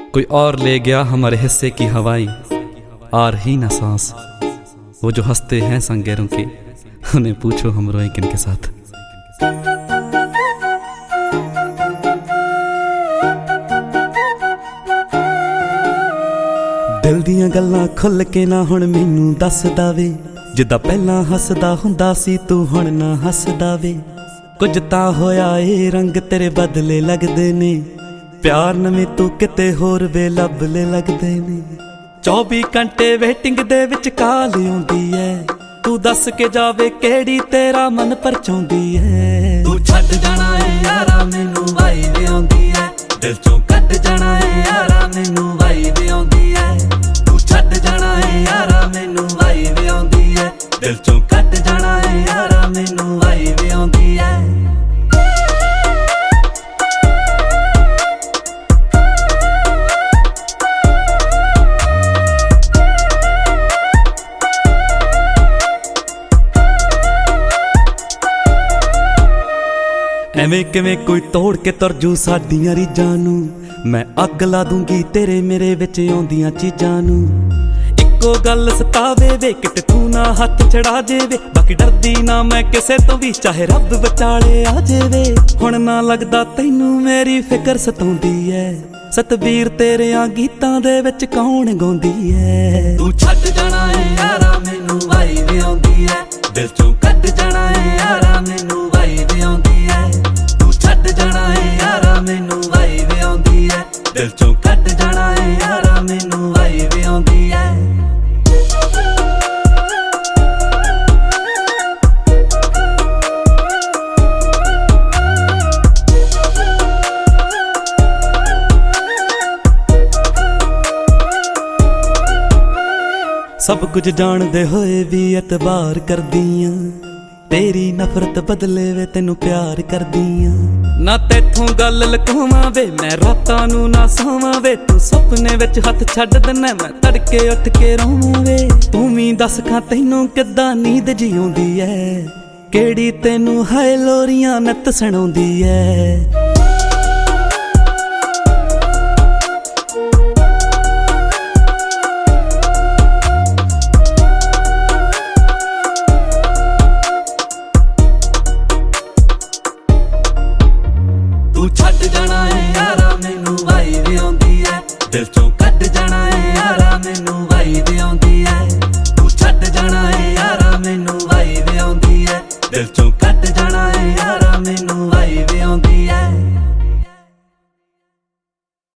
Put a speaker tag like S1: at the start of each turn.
S1: कोई और ले गया हमारे हिस्से की हवाएं, आ रही ना सांस। वो जो हंसते हैं संगेरों के, उन्हें पूछो हम रोएं किनके साथ। दिल दियां गल्लां खुल के ना हुण मैनू दसदा वे, जिद्दां पहलां हसदा हुंदा सी तू हुण ना हसदा वे। कुछ तां होया ए रंग तेरे बदले लगदे ने, प्यार नवें तू किते होर वे लभले लगदे ने। 24 घंटे वेटिंग दे विच काल आउंदी ऐ, तू दस के जावे केड़ी तेरा मन परचाउंदी ऐ। तू छड्ड जाना ऐ यारा मैनू वाइब आउंदी ऐ, दिल चों कड्ड जाना ऐ यारा मैनू वाइब आउंदी ऐ। तू छड्ड जाना ऐ यारा मैनू वाइब आउंदी ऐ, दिल चों कड्ड जाना ऐ यारा मैनू वाइब आउंदी ऐ। ਐਵੇਂ ਕਿਵੇਂ ਕੋਈ ਤੋੜ ਕੇ ਤੁਰ ਜੂ ਸਾਡੀਆਂ ਰੀਝਾਂ ਨੂੰ, ਮੈਂ ਅੱਗ ਲਾ ਦੂੰਗੀ ਤੇਰੇ ਮੇਰੇ ਵਿੱਚ ਆਉਂਦੀਆਂ ਚੀਜ਼ਾਂ ਨੂੰ। ਇੱਕੋ ਗੱਲ ਸਤਾਵੇ ਵੇ ਕਿਤੇ ਤੂੰ ਨਾ ਹੱਥ ਛੜਾ ਜੇਵੇ, ਬਾਕੀ ਡਰਦੀ ਨਾ ਮੈਂ ਕਿਸੇ ਤੋਂ ਵੀ ਚਾਹੇ ਰੱਬ ਵਿਚਾਲੇ ਆ ਜਾਵੇ। ਹੁਣ ਨਾ ਲੱਗਦਾ ਤੈਨੂੰ ਮੇਰੀ ਫਿਕਰ ਸਤਾਉਂਦੀ ਐ, ਸਤਬੀਰ ਤੇਰਿਆਂ ਗੀਤਾਂ ਦੇ ਵਿੱਚ ਕੌਣ ਗਾਉਂਦੀ ਐ। ਤੂੰ ਛੱਡ ਜਾਣਾ ਏ ਯਾਰਾ ਮੈਨੂੰ ਵਾਈਬ ਆਉਂਦੀ ਐ, ਦਿਲ ਚੋਂ ਕੱਢ ਜਾਣਾ ਏ ਯਾਰਾ ਮੈਨੂੰ ਵਾਈਬ ਆਉਂਦੀ ਐ। ਤੂੰ ਛੱਡ ਜਾਣਾ ਏ ਯਾਰਾ ਮੈਨੂੰ ਵਾਈਬ ਆਉਂਦੀ ਐ, ਦਿਲ ਚੋਂ ਕੱਢ ਜਾਣਾ ਏ ਯਾਰਾ ਮੈਨੂੰ ਵਾਈਬ ਆਉਂਦੀ ਐ। सब कुछ जानदे होए भी एतबार करदियां, तेरी नफरत बदले वे तेनू प्यार करदियां। ना तेथों गल लुकावां वे मैं रातां नू ना सोवां वे, तू सुपने विच हथ छड्ड दिना मैं तड़के उठ के रोवां वे। तू भी दस खां तैनू किद्दां नींद जी आउंदी ऐ, केड़ी तेनू हाय लोरियां नित सुणाउंदी ऐ।